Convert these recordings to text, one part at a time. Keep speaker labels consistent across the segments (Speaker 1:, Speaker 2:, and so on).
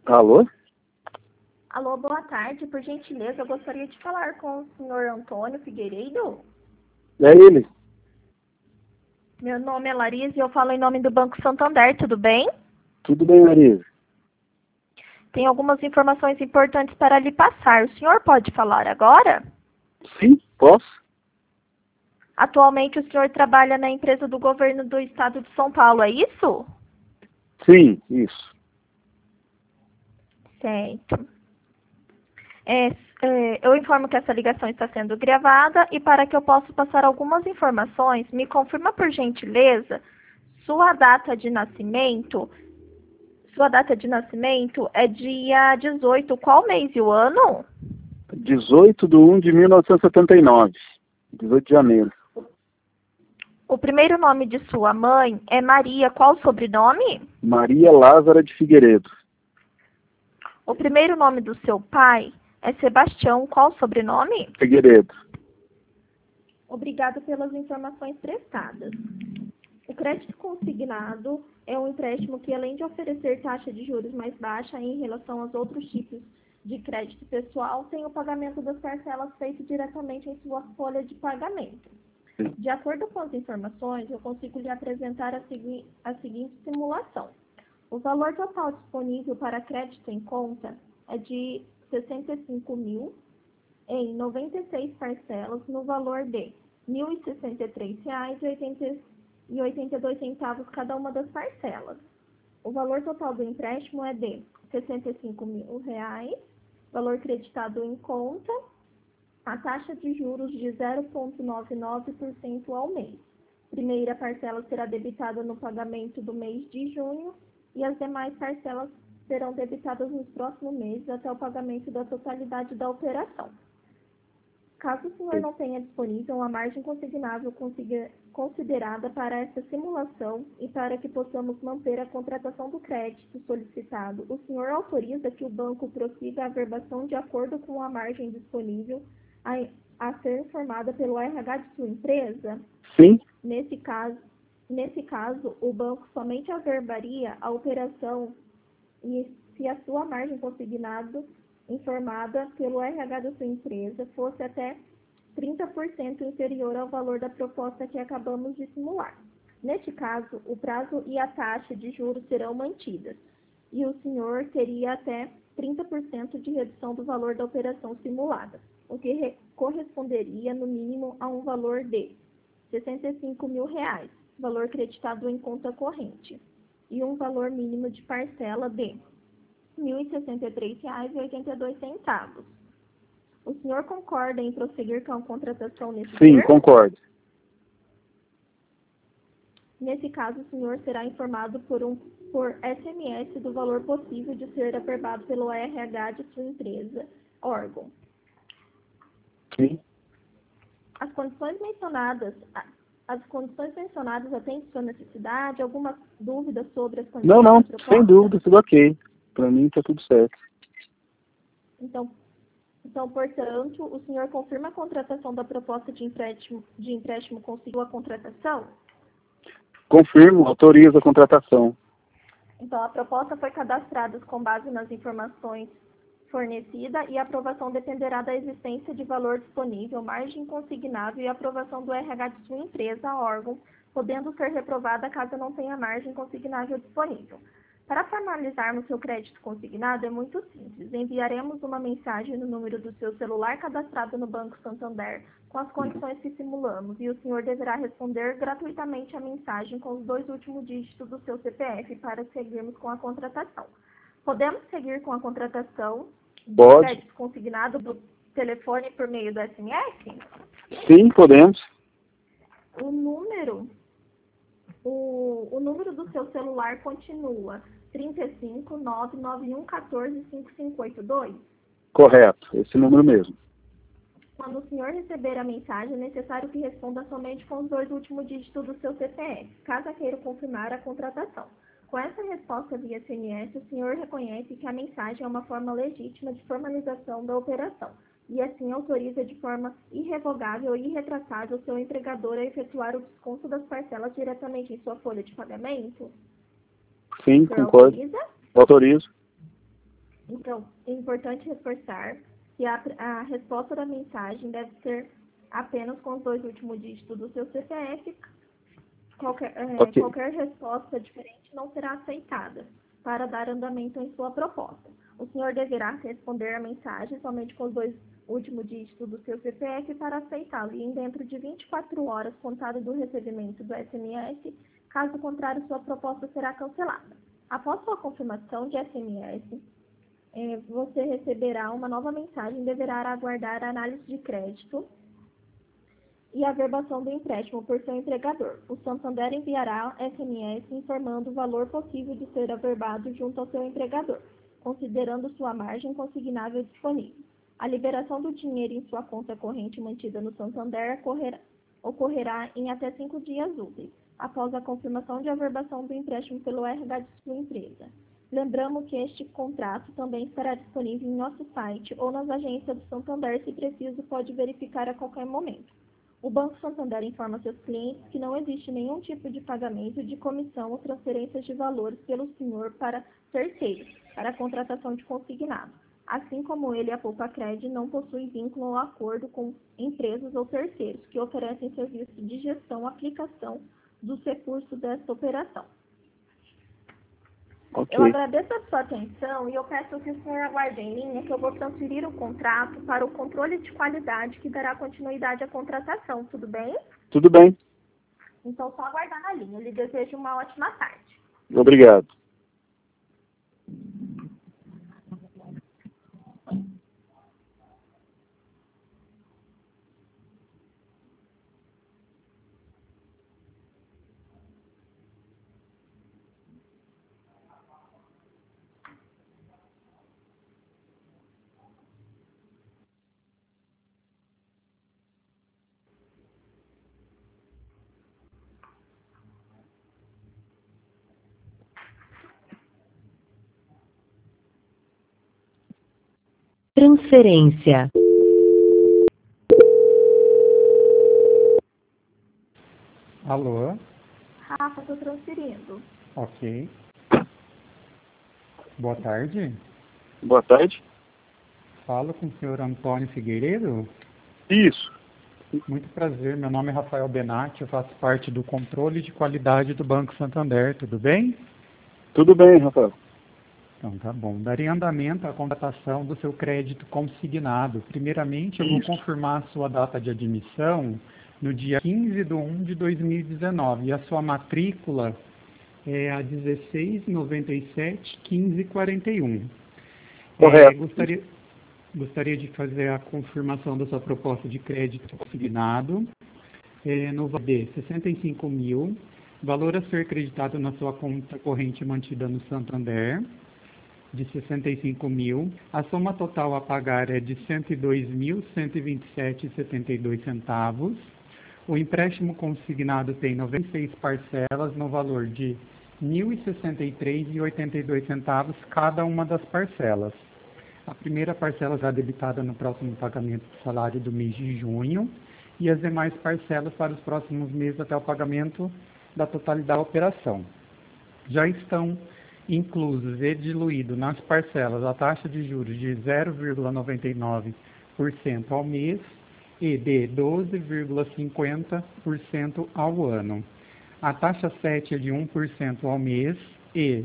Speaker 1: Alô?
Speaker 2: Alô, boa tarde. Por gentileza, eu gostaria de falar com o senhor Antônio Figueiredo.
Speaker 1: É ele?
Speaker 2: Meu nome é Larissa e eu falo em nome do Banco Santander, tudo bem?
Speaker 1: Tudo bem, Marisa?
Speaker 2: Tem algumas informações importantes para lhe passar. O senhor pode falar agora?
Speaker 1: Sim, posso?
Speaker 2: Atualmente o senhor trabalha na empresa do governo do estado de São Paulo, é isso?
Speaker 1: Sim, isso.
Speaker 2: Certo. Eu informo que essa ligação está sendo gravada e para que eu possa passar algumas informações, me confirma por gentileza sua data de nascimento. Sua data de nascimento é dia 18. Qual mês e o ano?
Speaker 1: 18/1/1979. 18 de janeiro.
Speaker 2: O primeiro nome de sua mãe é Maria. Qual o sobrenome?
Speaker 1: Maria Lázara de Figueiredo.
Speaker 2: O primeiro nome do seu pai é Sebastião. Qual o sobrenome?
Speaker 1: Figueiredo.
Speaker 2: Obrigado pelas informações prestadas. O crédito consignado é um empréstimo que, além de oferecer taxa de juros mais baixa em relação aos outros tipos de crédito pessoal, tem o pagamento das parcelas feito diretamente em sua folha de pagamento. De acordo com as informações, eu consigo lhe apresentar a seguinte simulação. O valor total disponível para crédito em conta é de R$ 65.000 em 96 parcelas no valor de R$ 1.063,82 cada uma das parcelas. O valor total do empréstimo é de R$ 65.000, valor creditado em conta, a taxa de juros de 0,99% ao mês. Primeira parcela será debitada no pagamento do mês de junho e as demais parcelas serão debitadas nos próximos meses até o pagamento da totalidade da operação. Caso o senhor não tenha disponível uma margem consignável considerada para essa simulação e para que possamos manter a contratação do crédito solicitado, o senhor autoriza que o banco prossiga a averbação de acordo com a margem disponível a ser informada pelo RH de sua empresa?
Speaker 1: Sim.
Speaker 2: Nesse caso, o banco somente averbaria a operação e se a sua margem consignada informada pelo RH da sua empresa fosse até 30% inferior ao valor da proposta que acabamos de simular. Neste caso, o prazo e a taxa de juros serão mantidas, e o senhor teria até 30% de redução do valor da operação simulada, o que corresponderia, no mínimo, a um valor de R$ 65.000, valor creditado em conta corrente, e um valor mínimo de parcela de R$ 1.063,82. O senhor concorda em prosseguir com a contratação nesse
Speaker 1: Sim,
Speaker 2: termo?
Speaker 1: concordo.
Speaker 2: Nesse caso, o senhor será informado por SMS do valor possível de ser averbado pelo RH de sua empresa, órgão.
Speaker 1: Sim.
Speaker 2: As condições mencionadas atendem sua necessidade? Alguma dúvida sobre as condições
Speaker 1: Não,
Speaker 2: da proposta?
Speaker 1: sem dúvida, tudo ok. Para mim está tudo certo.
Speaker 2: Então, portanto, o senhor confirma a contratação da proposta de empréstimo conseguiu a contratação?
Speaker 1: Confirmo, autorizo a contratação.
Speaker 2: Então, a proposta foi cadastrada com base nas informações fornecidas e a aprovação dependerá da existência de valor disponível, margem consignável e aprovação do RH de sua empresa, órgão, podendo ser reprovada caso não tenha margem consignável disponível. Para formalizarmos seu crédito consignado é muito simples. Enviaremos uma mensagem no número do seu celular cadastrado no Banco Santander com as condições que simulamos e o senhor deverá responder gratuitamente a mensagem com os 2 últimos dígitos do seu CPF para seguirmos com a contratação. Podemos seguir com a contratação do crédito consignado do telefone por meio do SMS?
Speaker 1: Sim, podemos.
Speaker 2: O número do seu celular continua 35 99114 5582?
Speaker 1: Correto, esse número mesmo.
Speaker 2: Quando o senhor receber a mensagem, é necessário que responda somente com os 2 últimos dígitos do seu CPF, caso queira confirmar a contratação. Com essa resposta via SMS, o senhor reconhece que a mensagem é uma forma legítima de formalização da operação e assim autoriza de forma irrevogável e irretratável o seu empregador a efetuar o desconto das parcelas diretamente em sua folha de pagamento?
Speaker 1: Sim,
Speaker 2: O senhor
Speaker 1: concordo.
Speaker 2: autoriza?
Speaker 1: Autorizo.
Speaker 2: Então, é importante reforçar que a resposta da mensagem deve ser apenas com os 2 últimos dígitos do seu CPF. Qualquer resposta diferente não será aceitada para dar andamento em sua proposta. O senhor deverá responder a mensagem somente com os 2 últimos dígitos do seu CPF para aceitá-lo e dentro de 24 horas contado do recebimento do SMS, caso contrário, sua proposta será cancelada. Após sua confirmação de SMS, você receberá uma nova mensagem e deverá aguardar a análise de crédito e a averbação do empréstimo por seu empregador. O Santander enviará SMS informando o valor possível de ser averbado junto ao seu empregador, considerando sua margem consignável disponível. A liberação do dinheiro em sua conta corrente mantida no Santander ocorrerá em até 5 dias úteis, após a confirmação de averbação do empréstimo pelo RH de sua empresa. Lembramos que este contrato também estará disponível em nosso site ou nas agências do Santander, se preciso, pode verificar a qualquer momento. O Banco Santander informa seus clientes que não existe nenhum tipo de pagamento de comissão ou transferências de valores pelo senhor para terceiros, para a contratação de consignado. Assim como ele, a Poupa-Cred não possui vínculo ou acordo com empresas ou terceiros que oferecem serviço de gestão ou aplicação dos recursos desta operação.
Speaker 1: Ok.
Speaker 2: Eu agradeço a sua atenção e eu peço que o senhor aguarde em linha que eu vou transferir o contrato para o controle de qualidade que dará continuidade à contratação, tudo bem?
Speaker 1: Tudo bem.
Speaker 2: Então, só aguardar na linha. Eu lhe desejo uma ótima tarde.
Speaker 1: Obrigado.
Speaker 3: Transferência.
Speaker 4: Alô?
Speaker 2: Rafa, estou transferindo.
Speaker 4: Ok. Boa tarde.
Speaker 1: Boa tarde.
Speaker 4: Falo com o senhor Antônio Figueiredo.
Speaker 1: Isso.
Speaker 4: Muito prazer, meu nome é Rafael Benatti, eu faço parte do controle de qualidade do Banco Santander, tudo bem?
Speaker 1: Tudo bem, Rafael.
Speaker 4: Então tá bom. Darei andamento à contratação do seu crédito consignado. Primeiramente, eu vou confirmar a sua data de admissão no dia 15/1/2019 e a sua matrícula é a 1697-1541.
Speaker 1: Correto.
Speaker 4: Gostaria de fazer a confirmação da sua proposta de crédito consignado no valor de 65 mil, valor a ser creditado na sua conta corrente mantida no Santander, de 65 mil. A soma total a pagar é de 102.127,72 centavos. O empréstimo consignado tem 96 parcelas no valor de R$ 1.063,82 centavos cada uma das parcelas. A primeira parcela será debitada no próximo pagamento do salário do mês de junho e as demais parcelas para os próximos meses até o pagamento da totalidade da operação. Já estão inclusos e diluídos nas parcelas a taxa de juros de 0,99% ao mês e de 12,50% ao ano. A taxa 7 é de 1% ao mês e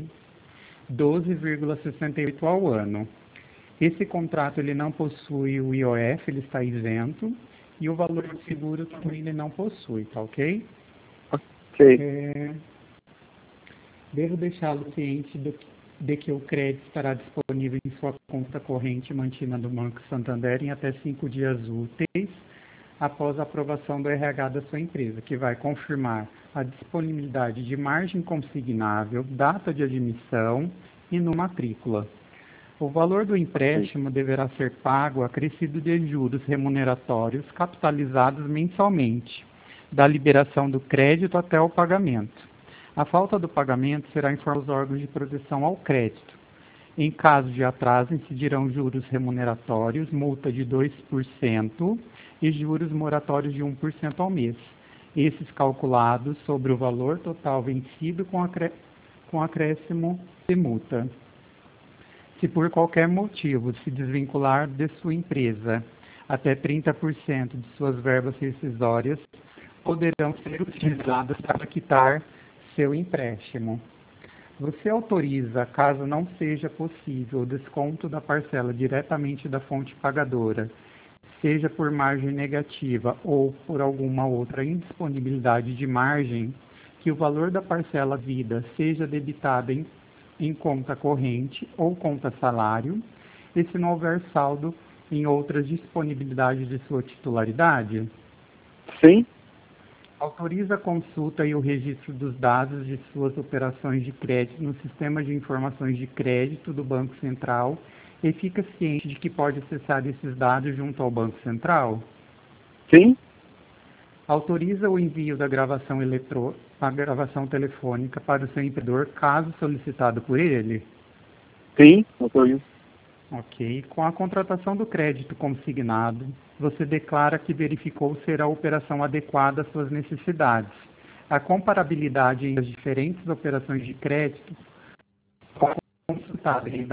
Speaker 4: 12,68% ao ano. Esse contrato ele não possui o IOF, ele está isento, e o valor do seguro também ele não possui, tá ok?
Speaker 1: Ok.
Speaker 4: Devo deixá-lo ciente de que o crédito estará disponível em sua conta corrente mantida no Banco Santander em até 5 dias úteis após a aprovação do RH da sua empresa, que vai confirmar a disponibilidade de margem consignável, data de admissão e no matrícula. O valor do empréstimo deverá ser pago acrescido de juros remuneratórios capitalizados mensalmente, da liberação do crédito até o pagamento. A falta do pagamento será informada aos órgãos de proteção ao crédito. Em caso de atraso, incidirão juros remuneratórios, multa de 2% e juros moratórios de 1% ao mês. Esses calculados sobre o valor total vencido com acréscimo de multa. Se por qualquer motivo se desvincular de sua empresa, até 30% de suas verbas rescisórias poderão ser utilizadas para quitar seu empréstimo. Você autoriza, caso não seja possível o desconto da parcela diretamente da fonte pagadora, seja por margem negativa ou por alguma outra indisponibilidade de margem, que o valor da parcela à vida seja debitada em conta corrente ou conta salário, e se não houver saldo em outras disponibilidades de sua titularidade?
Speaker 1: Sim.
Speaker 4: Autoriza a consulta e o registro dos dados de suas operações de crédito no Sistema de Informações de Crédito do Banco Central e fica ciente de que pode acessar esses dados junto ao Banco Central?
Speaker 1: Sim.
Speaker 4: Autoriza o envio da gravação a gravação telefônica para o seu empreendedor, caso solicitado por ele?
Speaker 1: Sim, autorizo.
Speaker 4: Ok. Com a contratação do crédito consignado, você declara que verificou ser a operação adequada às suas necessidades. A comparabilidade entre as diferentes operações de crédito pode ser consultada em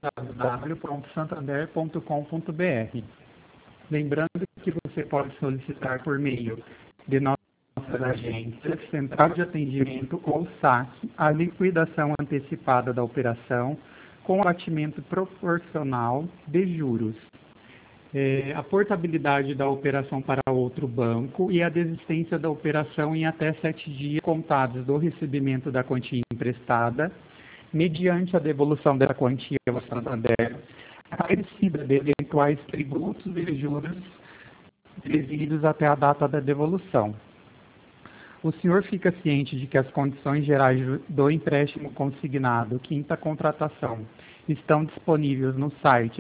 Speaker 4: www.santander.com.br. Lembrando que você pode solicitar por meio de nossas agências, central de atendimento ou saque, a liquidação antecipada da operação com abatimento proporcional de juros, a portabilidade da operação para outro banco e a desistência da operação em até 7 dias contados do recebimento da quantia emprestada, mediante a devolução dessa quantia ao Santander, acrescida de eventuais tributos e juros devidos até a data da devolução. O senhor fica ciente de que as condições gerais do empréstimo consignado, quinta contratação, estão disponíveis no site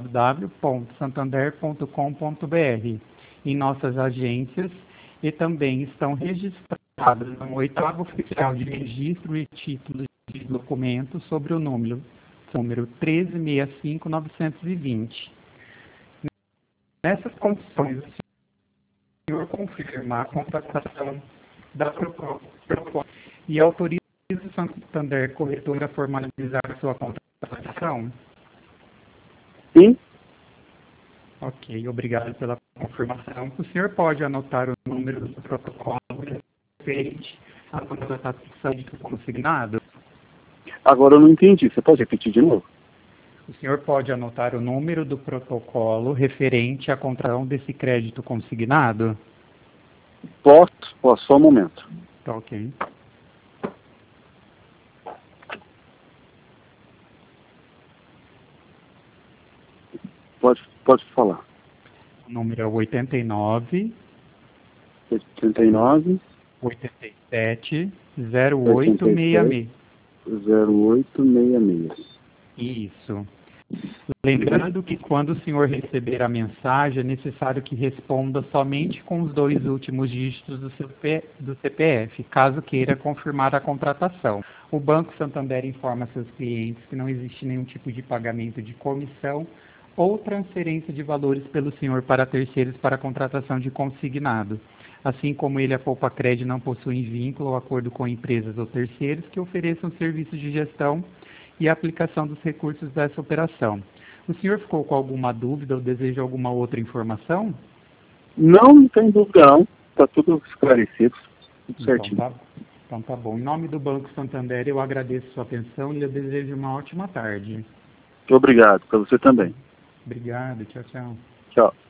Speaker 4: www.santander.com.br, em nossas agências, e também estão registradas no 8º Oficial de Registro e Títulos de Documentos sobre o número 1365920. Nessas condições, o senhor confirma a contratação da proposta e autoriza o Santander Corretora a formalizar sua contratação?
Speaker 1: Sim.
Speaker 4: Ok, obrigado pela confirmação. O senhor pode anotar o número do protocolo referente à contratação de consignado?
Speaker 1: Agora eu não entendi. Você pode repetir de novo?
Speaker 4: O senhor pode anotar o número do protocolo referente à contratação desse crédito consignado?
Speaker 1: Posso, só um momento.
Speaker 4: Tá, ok.
Speaker 1: Pode falar.
Speaker 4: O número é 89
Speaker 1: 89
Speaker 4: 87 0866.
Speaker 1: 0866.
Speaker 4: Isso. Lembrando que quando o senhor receber a mensagem, é necessário que responda somente com os 2 últimos dígitos do CPF, caso queira confirmar a contratação. O Banco Santander informa seus clientes que não existe nenhum tipo de pagamento de comissão ou transferência de valores pelo senhor para terceiros para a contratação de consignado. Assim como ele, a Poupa-Cred não possui vínculo ou acordo com empresas ou terceiros que ofereçam serviços de gestão e aplicação dos recursos dessa operação. O senhor ficou com alguma dúvida ou deseja alguma outra informação?
Speaker 1: Não tem dúvida não. Está tudo esclarecido. Tudo certinho.
Speaker 4: Então tá bom. Em nome do Banco Santander, eu agradeço sua atenção e eu desejo uma ótima tarde.
Speaker 1: Muito obrigado. Para você também.
Speaker 4: Obrigado. Tchau, tchau.
Speaker 1: Tchau.